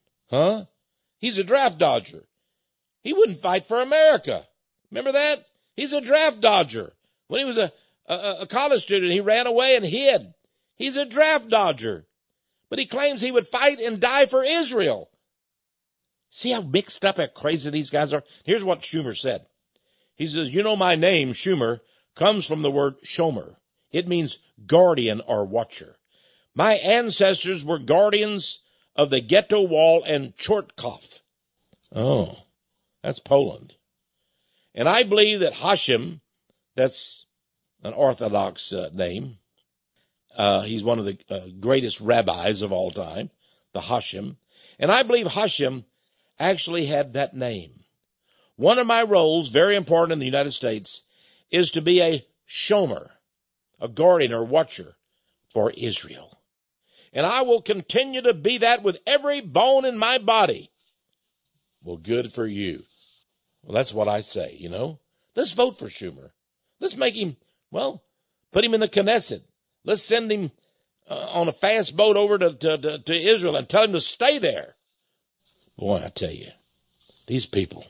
Huh? He's a draft dodger. He wouldn't fight for America. Remember that? He's a draft dodger. When he was a, a, a college student, he ran away and hid. He's a draft dodger. But he claims he would fight and die for Israel. See how mixed up, how crazy these guys are? Here's what Schumer said. He says, you know, my name, Schumer, comes from the word shomer. It means guardian or watcher. My ancestors were guardians of the ghetto wall and Chortkov. Oh, that's Poland. And I believe that Hashem, that's an Orthodox uh, name. Uh, he's one of the uh, greatest rabbis of all time, the Hashem. And I believe Hashem actually had that name. One of my roles, very important in the United States, is to be a shomer, a guardian or watcher for Israel. And I will continue to be that with every bone in my body. Well, good for you. Well, that's what I say, you know. Let's vote for Schumer. Let's make him, well, put him in the Knesset. Let's send him uh, on a fast boat over to, to, to, to Israel and tell him to stay there. Boy, I tell you, these people.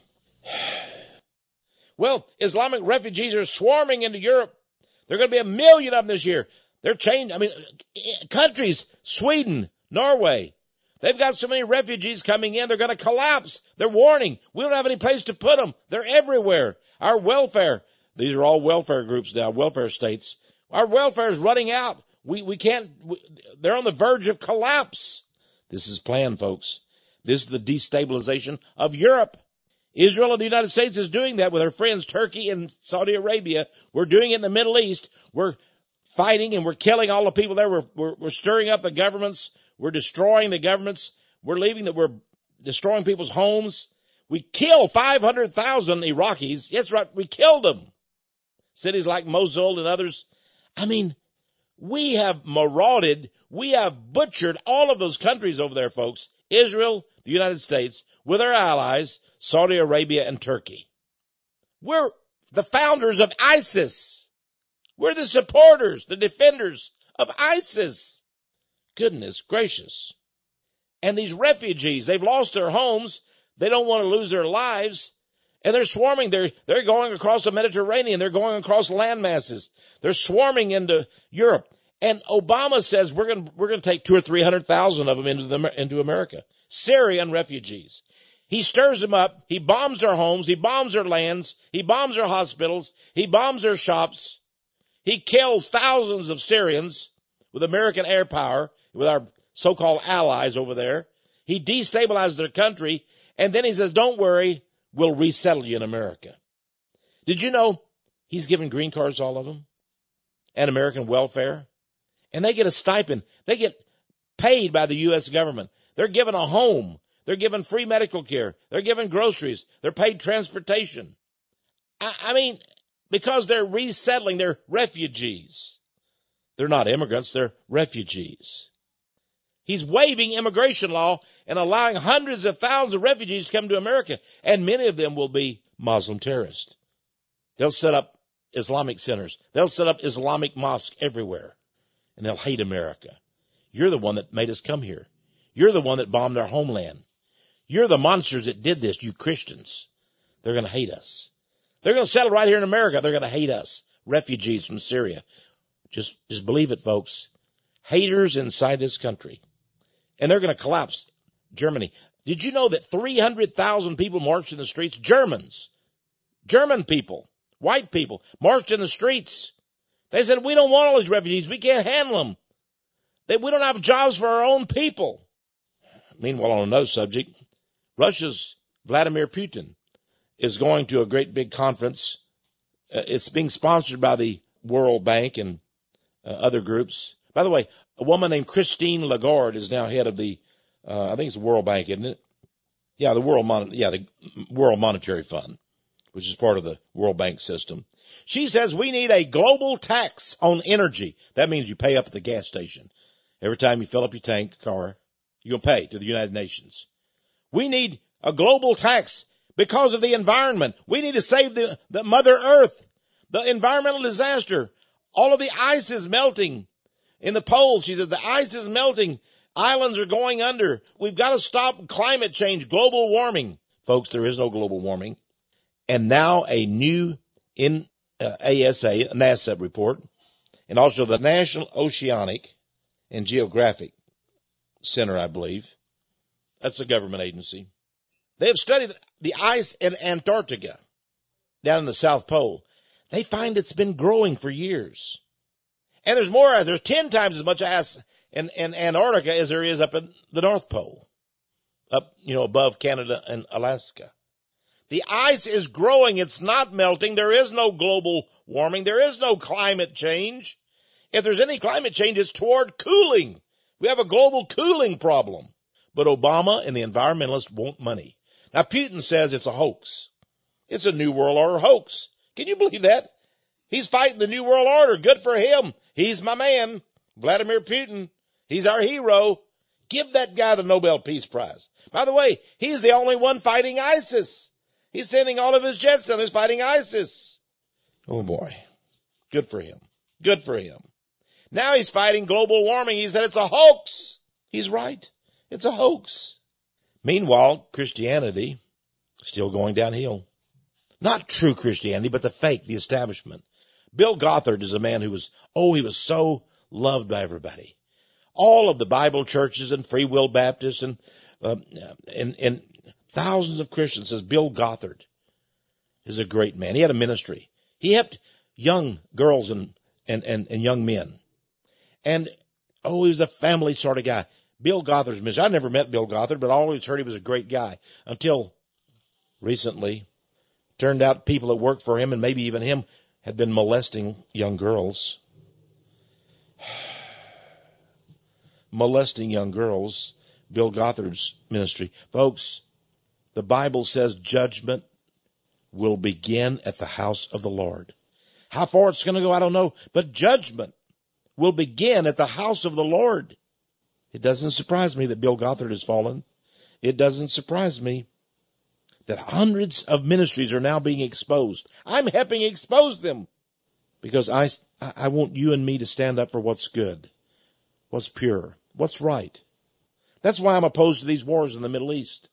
Well, Islamic refugees are swarming into Europe. There are going to be a million of them this year. They're changed. I mean, countries, Sweden, Norway, they've got so many refugees coming in, they're going to collapse. They're warning. We don't have any place to put them. They're everywhere. Our welfare, these are all welfare groups now, welfare states. Our welfare is running out. We, we can't, we, they're on the verge of collapse. This is planned, folks. This is the destabilization of Europe. Israel and the United States is doing that with our friends Turkey and Saudi Arabia. We're doing it in the Middle East. We're fighting and we're killing all the people there. We're, we're, we're stirring up the governments. We're destroying the governments. We're leaving that. We're destroying people's homes. We kill five hundred thousand Iraqis. Yes, right. We killed them. Cities like Mosul and others. I mean, we have marauded. We have butchered all of those countries over there, folks. Israel, the United States, with our allies, Saudi Arabia and Turkey. We're the founders of ISIS. We're the supporters, the defenders of ISIS. Goodness gracious. And these refugees, they've lost their homes. They don't want to lose their lives. And they're swarming. They're, they're going across the Mediterranean. They're going across land masses. They're swarming into Europe. And Obama says we're going to, we're going to take two or three hundred thousand of them into the, into America. Syrian refugees. He stirs them up. He bombs their homes. He bombs their lands. He bombs their hospitals. He bombs their shops. He kills thousands of Syrians with American air power, with our so-called allies over there. He destabilizes their country. And then he says, don't worry, we'll resettle you in America. Did you know he's given green cards to all of them? And American welfare? And they get a stipend. They get paid by the U S government. They're given a home. They're given free medical care. They're given groceries. They're paid transportation. I, I mean, because they're resettling, they're refugees. They're not immigrants, they're refugees. He's waiving immigration law and allowing hundreds of thousands of refugees to come to America. And many of them will be Muslim terrorists. They'll set up Islamic centers. They'll set up Islamic mosques everywhere. And they'll hate America. You're the one that made us come here. You're the one that bombed our homeland. You're the monsters that did this, you Christians. They're going to hate us. They're going to settle right here in America. They're going to hate us. Refugees from Syria. Just, just believe it, folks. Haters inside this country. And they're going to collapse Germany. Did you know that three hundred thousand people marched in the streets? Germans. German people. White people marched in the streets. They said, we don't want all these refugees. We can't handle them. They, we don't have jobs for our own people. Meanwhile, on another subject, Russia's Vladimir Putin is going to a great big conference. Uh, it's being sponsored by the World Bank and uh, other groups. By the way, a woman named Christine Lagarde is now head of the, uh, I think it's the World Bank, isn't it? Yeah, the World Mon- yeah, the World Monetary Fund, which is part of the World Bank system. She says we need a global tax on energy. That means you pay up at the gas station. Every time you fill up your tank car, you'll pay to the United Nations. We need a global tax because of the environment. We need to save the, the Mother Earth, the environmental disaster. All of the ice is melting in the poles. She says the ice is melting. Islands are going under. We've got to stop climate change, global warming. Folks, there is no global warming. And now a new in uh, A S A, NASA report, and also the National Oceanic and Geographic Center, I believe. That's a government agency. They have studied the ice in Antarctica, down in the South Pole. They find it's been growing for years. And there's more ice. There's ten times as much ice in, in Antarctica as there is up in the North Pole, up, you know, above Canada and Alaska. The ice is growing. It's not melting. There is no global warming. There is no climate change. If there's any climate change, it's toward cooling. We have a global cooling problem. But Obama and the environmentalists want money. Now, Putin says it's a hoax. It's a New World Order hoax. Can you believe that? He's fighting the New World Order. Good for him. He's my man, Vladimir Putin. He's our hero. Give that guy the Nobel Peace Prize. By the way, he's the only one fighting ISIS. He's sending all of his jets down there fighting ISIS. Oh, boy. Good for him. Good for him. Now he's fighting global warming. He said it's a hoax. He's right. It's a hoax. Meanwhile, Christianity still going downhill. Not true Christianity, but the fake, the establishment. Bill Gothard is a man who was, oh, he was so loved by everybody. All of the Bible churches and Free Will Baptists and, uh, and, and thousands of Christians says Bill Gothard is a great man. He had a ministry. He helped young girls and, and, and, and young men. And, oh, he was a family sort of guy. Bill Gothard's ministry. I never met Bill Gothard, but I always heard he was a great guy until recently. Turned out people that worked for him and maybe even him had been molesting young girls. Molesting young girls. Bill Gothard's ministry. Folks, the Bible says judgment will begin at the house of the Lord. How far it's going to go, I don't know. But judgment will begin at the house of the Lord. It doesn't surprise me that Bill Gothard has fallen. It doesn't surprise me that hundreds of ministries are now being exposed. I'm helping expose them because I, I want you and me to stand up for what's good, what's pure, what's right. That's why I'm opposed to these wars in the Middle East.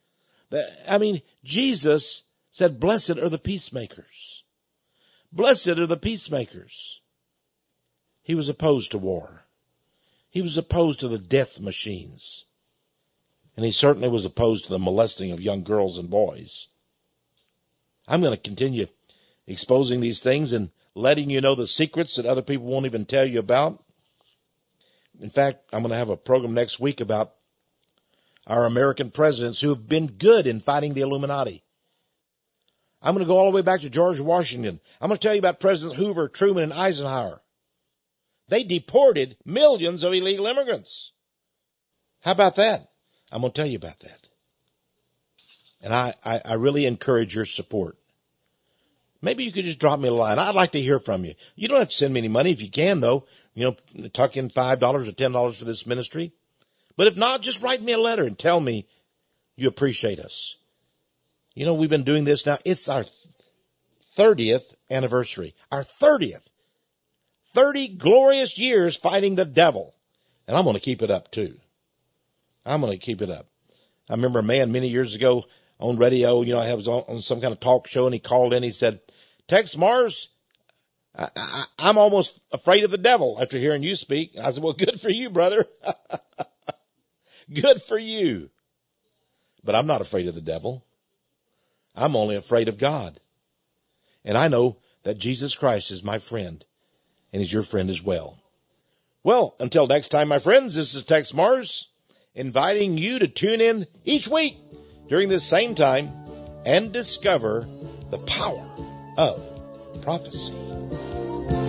I mean, Jesus said, blessed are the peacemakers. Blessed are the peacemakers. He was opposed to war. He was opposed to the death machines. And he certainly was opposed to the molesting of young girls and boys. I'm going to continue exposing these things and letting you know the secrets that other people won't even tell you about. In fact, I'm going to have a program next week about our American presidents who have been good in fighting the Illuminati. I'm going to go all the way back to George Washington. I'm going to tell you about President Hoover, Truman, and Eisenhower. They deported millions of illegal immigrants. How about that? I'm going to tell you about that. And I, I, I really encourage your support. Maybe you could just drop me a line. I'd like to hear from you. You don't have to send me any money if you can, though. You know, tuck in five dollars or ten dollars for this ministry. But if not, just write me a letter and tell me you appreciate us. You know, we've been doing this now. It's our thirtieth anniversary. Our thirtieth. thirty glorious years fighting the devil. And I'm going to keep it up, too. I'm going to keep it up. I remember a man many years ago on radio, you know, I was on, on some kind of talk show, and he called in. He said, Tex Mars, I, I, I'm almost afraid of the devil after hearing you speak. I said, well, good for you, brother. Good for you. But I'm not afraid of the devil. I'm only afraid of God. And I know that Jesus Christ is my friend, and he's your friend as well. Well, until next time, my friends, this is Tex Mars, inviting you to tune in each week during this same time and discover the power of prophecy.